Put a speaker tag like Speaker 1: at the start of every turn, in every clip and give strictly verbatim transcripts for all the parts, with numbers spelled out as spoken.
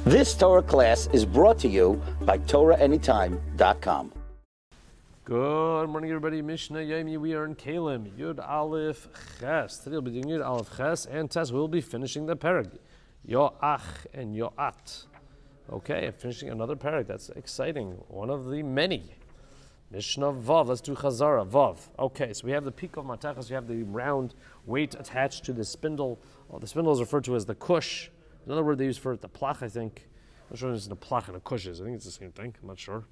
Speaker 1: This Torah class is brought to you by Torah Anytime dot com.
Speaker 2: Good morning, everybody. Mishnah Yomi. We are in Kalim Yud Aleph Ches. Today we'll be doing Yud Aleph Ches and Tes. We'll be finishing the parak Yoach and Yoat. Okay, finishing another parak. That's exciting. One of the many. Mishnah Vav. Let's do Chazara Vav. Okay, so we have the peak of Matachas. We have the round weight attached to the spindle. Oh, the spindle is referred to as the kush. Another word they use for it, the plach, I think. I'm not sure if it's the plach and the kush is. I think it's the same thing. I'm not sure.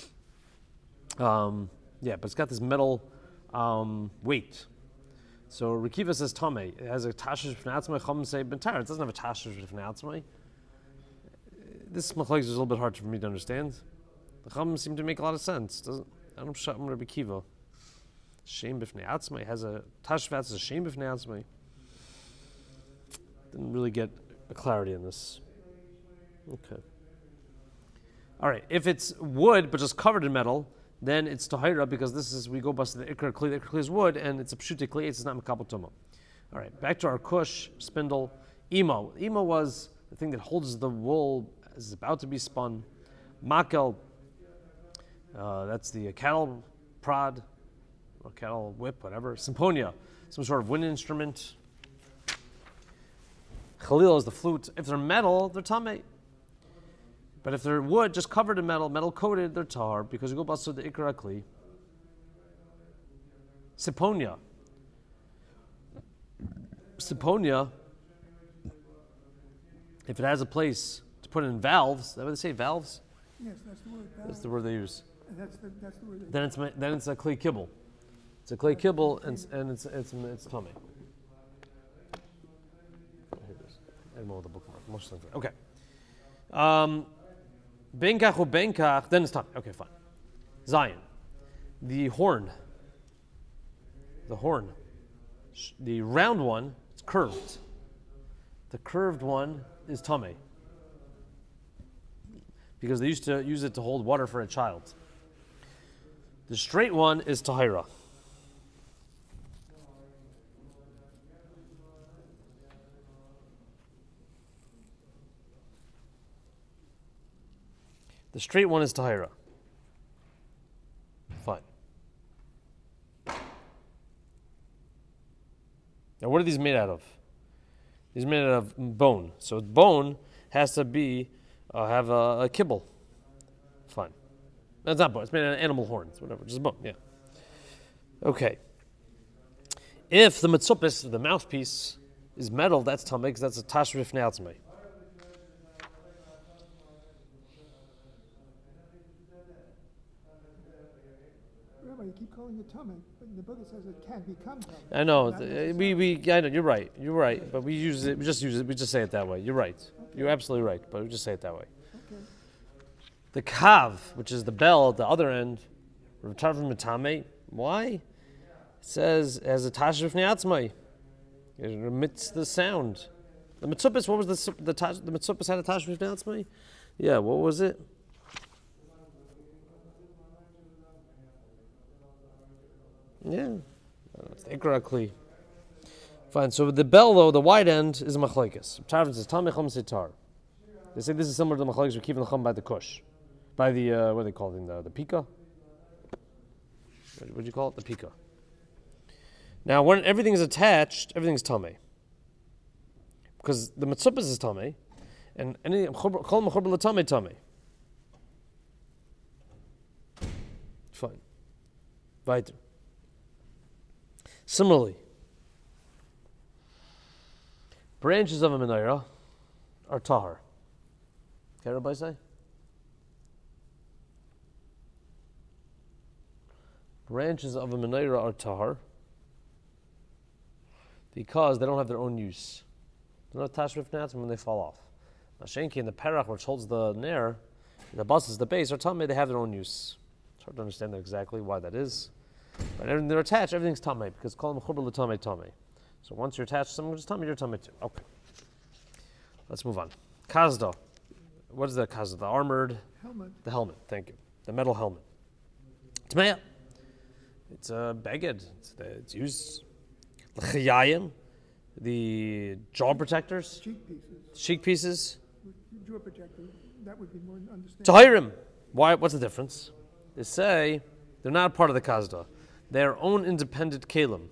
Speaker 2: Um, yeah, but it's got this metal um, weight. So Rekiva says Tameh. It has a tashish v'natzmai. Chum say bentar. It doesn't have a tashish v'natzmai. This machlokes is a little bit hard for me to understand. The Chum seem to make a lot of sense. Doesn't? I don't shut Rabbi Kiva. Shem b'fnei atzmai has a tashish v'natzmai. A shem b'fnei atzmai. Didn't really get a clarity in this. Okay. All right. If it's wood but just covered in metal, then it's tahira because this is we go bust the ikra kli. The ikra kli is wood and it's a pshuti kli. It's not makabel tuma. All right. Back to our kush spindle. Imo. Imo was the thing that holds the wool as it's about to be spun. Makel. Uh, that's the uh, cattle prod or cattle whip, whatever. Symponia. Some sort of wind instrument. Khalil is the flute. If they're metal, they're tameh. But if they're wood, just covered in metal, metal coated, they're tar, because you go basu the ikra kli. Siponia. Siponia, if it has a place to put in valves, is that what they say, valves?
Speaker 3: Yes, that's the word.
Speaker 2: That's the word they use.
Speaker 3: That's the, that's the word.
Speaker 2: Then it's then it's a kli kibble. It's a kli kibble, and, and it's it's it's tameh. More the bookmark. Okay. Um, Benkach or Benkach, then it's time. Okay, fine. Zion. The horn. The horn. The round one is curved. The curved one is tameh. Because they used to use it to hold water for a child. The straight one is tahira. The straight one is tahira. Fine. Now, what are these made out of? These are made out of bone. So bone has to be uh, have a, a kibble. Fine. That's not bone. It's made out of animal horns, whatever. Just bone. Yeah. Okay. If the mitzupis, the mouthpiece, is metal, that's tameh because that's a tashrif ne'atzmei.
Speaker 3: You keep calling it tummy, but in the book it says it can become tummy.
Speaker 2: I know. We, we, I know. You're right. You're right. But we use it. We just use it. We just say it that way. You're right. Okay. You're absolutely right. But we just say it that way.
Speaker 3: Okay.
Speaker 2: The kav, which is the bell at the other end, why? It says as a tashrif ne'atzmai. It emits the sound. The mitzupis. What was the the the mitzupis had a tashrif ne'atzmai? Yeah. What was it? Yeah, it's the ikra kli. Fine. So the bell, though, the wide end is a machlekes. Tarvin says tamei chum sitar. They say this is similar to the machlekes we keep in the chum by the kush, by the uh, what do they call it in the the pika. What do you call it? The pika. Now, when everything is attached, everything is tamei, because the mitzupis is tamei, and any kol mechuber l'tamei tamei. Fine. Weiter. Similarly, branches of a menorah are tahar. Okay, everybody say? Branches of a menorah are tahar because they don't have their own use. They're not tashrif natzim when they fall off. Mashenki in the perach, which holds the nair, the buses, the base, are tamei, they have their own use. It's hard to understand exactly why that is. But when they're attached, everything's tamei because call them chuber l'tamei tamei. So once you're attached to someone who's tamei, you're tamei too. Okay. Let's move on. Kazda. What is that kazda? The armored
Speaker 3: helmet.
Speaker 2: The helmet. Thank you. The metal helmet. Tmeya. It's a beged. It's, it's used. L'chayayim. The jaw protectors.
Speaker 3: Cheek pieces.
Speaker 2: Cheek pieces.
Speaker 3: you drew a projector, that would be more understandable.
Speaker 2: Tahirim. Why? What's the difference? They say they're not part of the Kazda. They're own independent kalim.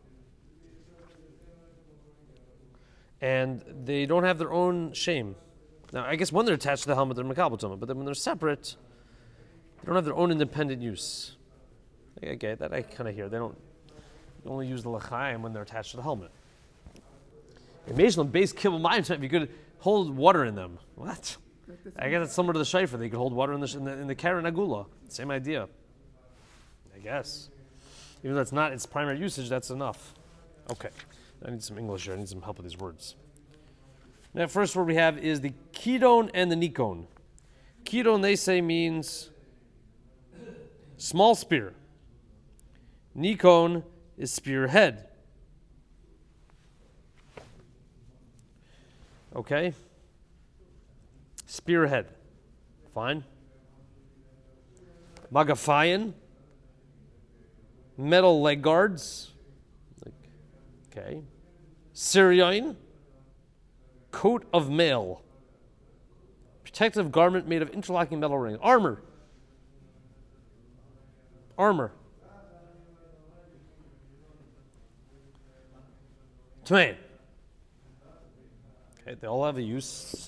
Speaker 2: And they don't have their own shame. Now, I guess when they're attached to the helmet, they're makabel tumah, but then when they're separate, they don't have their own independent use. I get that. I kind of hear. They don't they only use the l'chaim when they're attached to the helmet. Imagine base kibbul mayim, if you could hold water in them. What? I guess it's similar to the shayfer. They could hold water in the in the, in the karen agula. Same idea. I guess. Even though it's not its primary usage, that's enough. Okay. I need some English here. I need some help with these words. Now, first word we have is the kidon and the nikon. Kidon, they say, means small spear. Nikon is spearhead. Okay? Spearhead. Fine. Magafayan. Metal leg guards. Okay. Sirioin. Coat of mail. Protective garment made of interlocking metal rings. Armor. Armor. Tmein. Okay, they all have a use.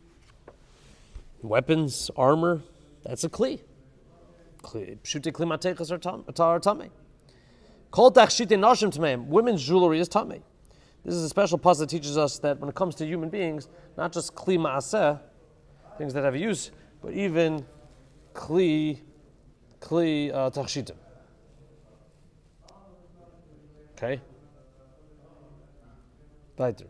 Speaker 2: Weapons, armor, that's a kli. Pshute kli matechas are tamei. Kol tachshite nashim tmeim. Women's jewelry is tamei. This is a special pasuk that teaches us that when it comes to human beings, not just kli ma'aseh, things that have a use, but even kli, kli uh, tachshitim. Okay? Weiter.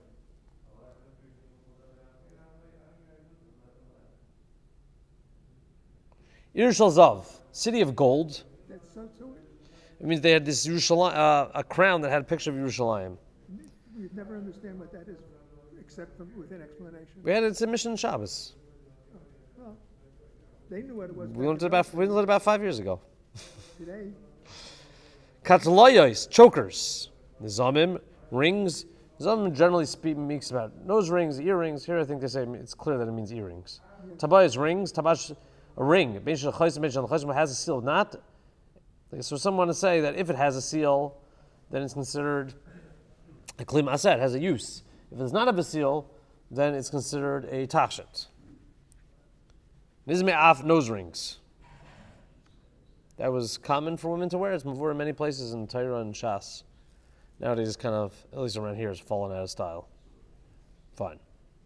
Speaker 2: Yerushalayim Zav, city of gold.
Speaker 3: That's so too.
Speaker 2: It means they had this Yerushalayim, uh, a crown that had a picture of Yerushalayim.
Speaker 3: You'd never understand what that is, except from, with an explanation.
Speaker 2: We had it's a mission Shabbos.
Speaker 3: Well, they knew what it was.
Speaker 2: We learned it about we learned it about five years ago.
Speaker 3: Today.
Speaker 2: Kataloyos, chokers. Nizamim, rings. Nizamim generally speaks about nose rings, earrings. Here I think they say it's clear that it means earrings. Yeah. Tabayas, rings. Tabash, a ring. Has a seal. Not. So someone to say that if it has a seal, then it's considered a kli ma'aseh, has a use. If it's not a seal, then it's considered a tachshit. Nizme af, nose rings. That was common for women to wear. It's before in many places in Torah and Shas. Nowadays, it's kind of, at least around here, it's fallen out of style. Fine.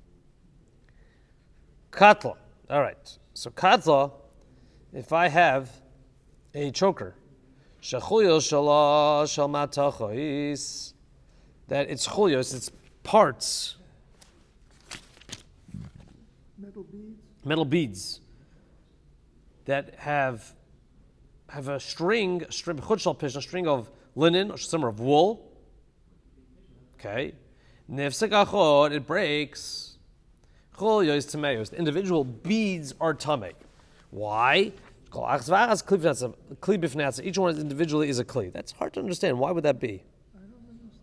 Speaker 2: Katla. All right. So katla, if I have a choker, shechuyos shala shal matachois, that it's chulios, it's parts,
Speaker 3: Metal beads.
Speaker 2: metal beads that have have a string, a string, a string of linen, or some of wool. Okay, nefsek it breaks. Chulios tameos. The individual beads are tamei. Why? Each one individually is a kli. That's hard to understand. Why would that be?
Speaker 3: I don't understand.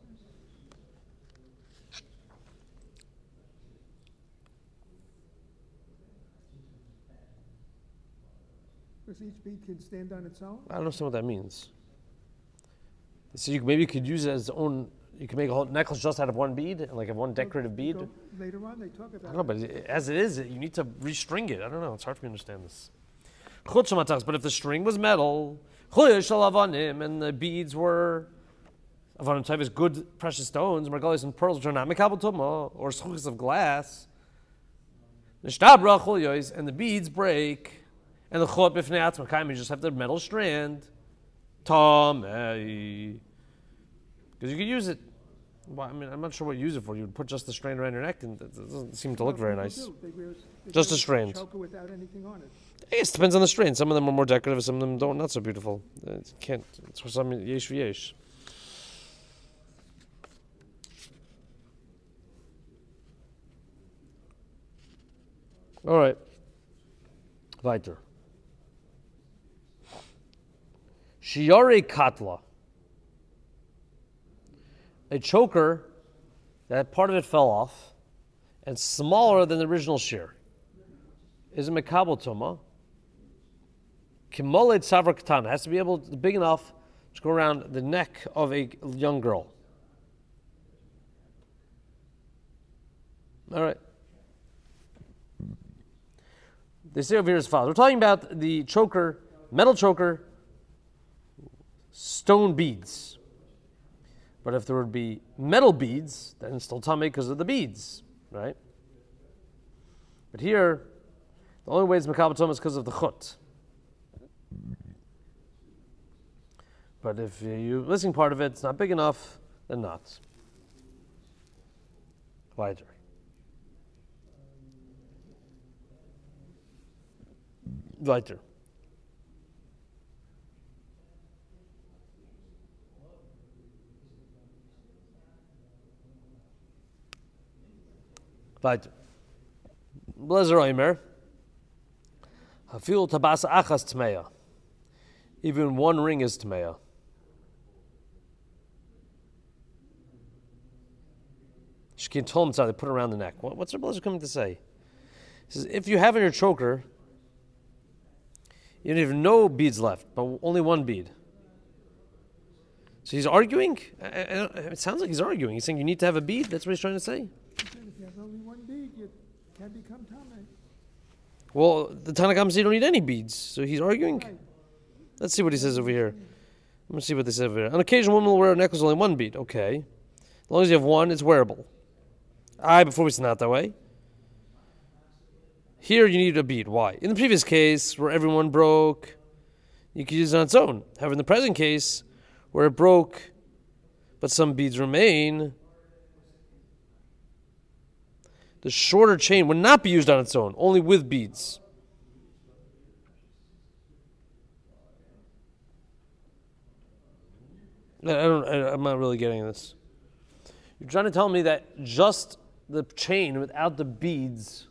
Speaker 3: Because each bead can stand on its own?
Speaker 2: I don't understand what that means. So you maybe you could use it as its own. You can make a whole necklace just out of one bead, and like have one decorative bead.
Speaker 3: Go, later on, they talk about
Speaker 2: I don't know, but it, as it is, you need to restring it. I don't know. It's hard for me to understand this. But if the string was metal, and the beads were avanim type is good precious stones, margalis and pearls, which are not mekabel tumah, or schuchas of glass, and the beads break, and the chot b'fnei atzma, you just have the metal strand, tamei. Because you could use it. Well, I mean, I'm not sure what you use it for. You would put just the strand around your neck, and it doesn't seem to look very nice.
Speaker 3: They wear, they
Speaker 2: Just a
Speaker 3: wear
Speaker 2: strand.
Speaker 3: choker without anything on it.
Speaker 2: It depends on the strain. Some of them are more decorative, some of them don't. Not so beautiful. It can't. It's for some yesh v'yesh. All right. Weiter. Shiare katla. A choker, that part of it fell off, and smaller than the original shear, is a mekabel tuma. Kimolet savra katan has to be able to, big enough to go around the neck of a young girl. All right. They say over here as follows. We're talking about the choker, metal choker, stone beads. But if there would be metal beads, then it's still tummy because of the beads, right? But here, the only way it's mekabel tumah is because of the chut. But if you're missing part of it, it's not big enough, then not. Weiter. Weiter. Weiter. Blazer Oimer. Hafil tabasa achas tmeya. Even one ring is tmeya. Shkin told him they put it around the neck. What, what's the Blazer coming to say? He says, if you have in your choker, you have no beads left, but only one bead. So he's arguing? I, I, it sounds like he's arguing. He's saying you need to have a bead? That's what he's trying to say?
Speaker 3: If you have only one bead, you can become Tameh.
Speaker 2: Well, the Tanakhama says you don't need any beads. So he's arguing?
Speaker 3: Right.
Speaker 2: Let's see what he says over here. Let me see what they say over here. On occasion, a woman will wear a necklace with only one bead. Okay. As long as you have one, it's wearable. I, before we said not that way. Here you need a bead. Why? In the previous case, where everyone broke, you could use it on its own. However, in the present case, where it broke, but some beads remain, the shorter chain would not be used on its own, only with beads. I don't. I, I'm not really getting this. You're trying to tell me that just the chain without the beads,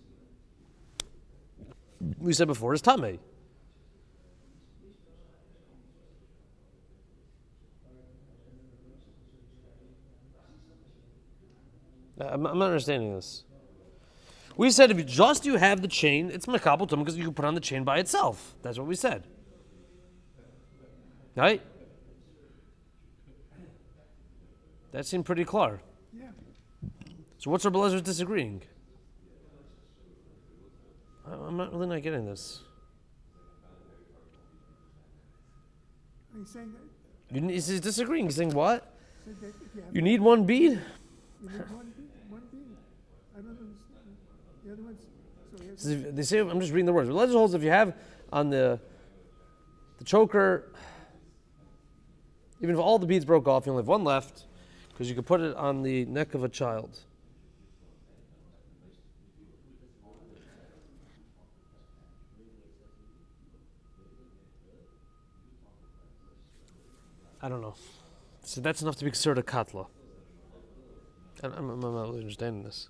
Speaker 2: we said before, is tamei. I'm, I'm not understanding this. We said if you just you have the chain, it's mekabel tumah because you can put on the chain by itself. That's what we said. Right? That seemed pretty clear.
Speaker 3: Yeah.
Speaker 2: So what's Rabbi Elazar disagreeing? I'm not really not getting this.
Speaker 3: He's saying that,
Speaker 2: You, he's disagreeing. He's saying what?
Speaker 3: said that if you have
Speaker 2: You need one bead?
Speaker 3: you need one bead, one bead. I don't understand. The other ones, so he has
Speaker 2: So if- They say I'm just reading the words. Rabbi Elazar holds if you have on the the choker, even if all the beads broke off, you only have one left because you could put it on the neck of a child. I don't know. So that's enough to be considered a katla. I'm, I'm, I'm not really understanding this.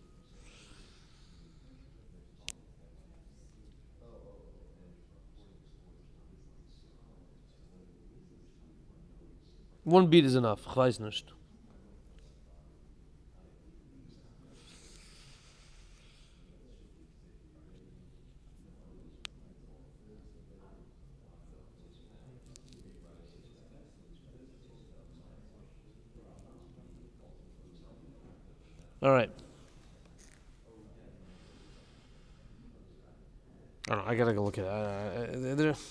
Speaker 2: One bead is enough. Ich weiß nicht. All right. I don't know. I gotta go look at it. Uh, uh, there-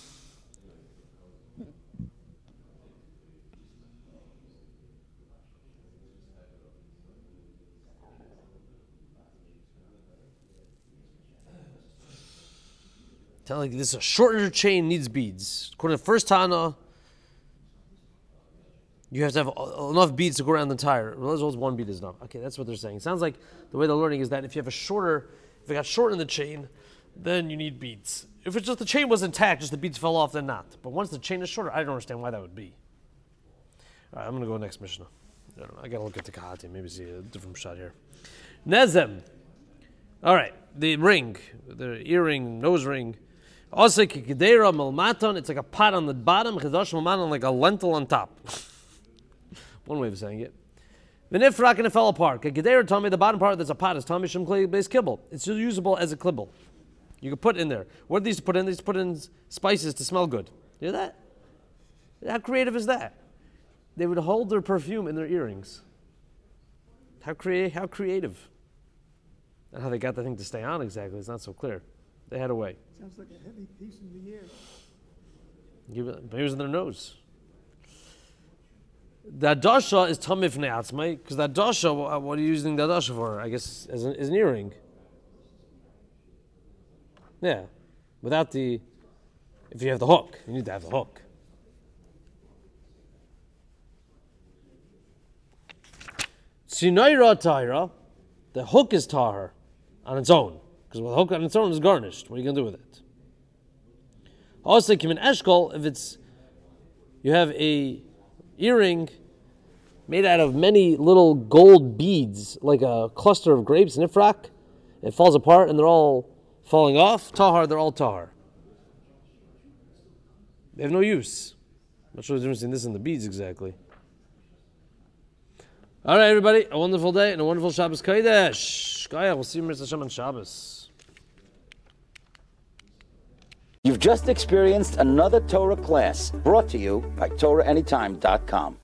Speaker 2: Telling you this is a shorter chain needs beads. According to the first Tana, you have to have uh, enough beads to go around the tire. Well, as well as one bead is enough. Okay, that's what they're saying. It sounds like the way they're learning is that if you have a shorter, if it got short in the chain, then you need beads. If it's just the chain was intact, just the beads fell off, then not. But once the chain is shorter, I don't understand why that would be. All right, I'm going to go next Mishnah. I don't know. I got to look at the Kahati, maybe see a different shot here. Nezem. All right, the ring, the earring, nose ring. Also, kikidera malmaton. It's like a pot on the bottom. Chidosh malmaton, like a lentil on top. One way of saying it. The nifrak and it fell apart. Gedera told me the bottom part that's a pot is Tommy Shem clay based kibble. It's still usable as a kibble. You can put in there. What did these put in? These put in spices to smell good. You hear that? How creative is that? They would hold their perfume in their earrings. How crea- How creative. And how they got the thing to stay on exactly, it's not so clear. They had a way.
Speaker 3: Sounds like a heavy piece in the air.
Speaker 2: Give it, maybe it was in their nose. The adasha is tamif ne'atzmai, because the adasha, what are you using the adasha for? I guess as an, as an earring. Yeah, without the, if you have the hook, you need to have the hook. Sinaira tahira, the hook is tahar on its own, because the hook on its own is garnished. What are you going to do with it? Also, kimin eshkol, if it's, you have a earring made out of many little gold beads, like a cluster of grapes, nifrak, it falls apart and they're all falling off. Tahar, they're all tahar. They have no use. I'm not sure the difference between this and the beads exactly. All right, everybody, a wonderful day and a wonderful Shabbos Kodesh. Shkaya, we'll see you Mister Hashem on Shabbos.
Speaker 1: You've just experienced another Torah class brought to you by Torah Anytime dot com.